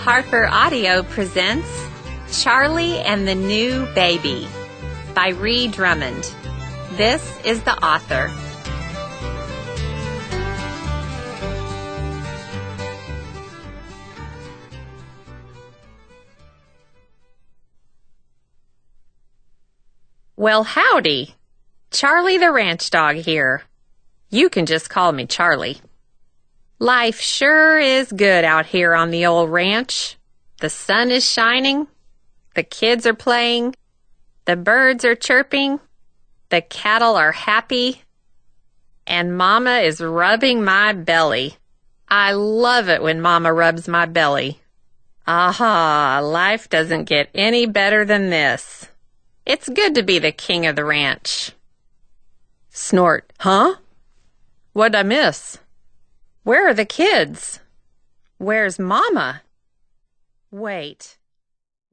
Harper Audio presents Charlie and the New Baby by Ree Drummond. This is the author. Well, howdy. Charlie the Ranch Dog here. You can just call me Charlie. Life sure is good out here on the old ranch. The sun is shining. The kids are playing. The birds are chirping. The cattle are happy. And Mama is rubbing my belly. I love it when Mama rubs my belly. Aha, life doesn't get any better than this. It's good to be the king of the ranch. Snort, huh? What'd I miss? Where are the kids? Where's Mama? Wait,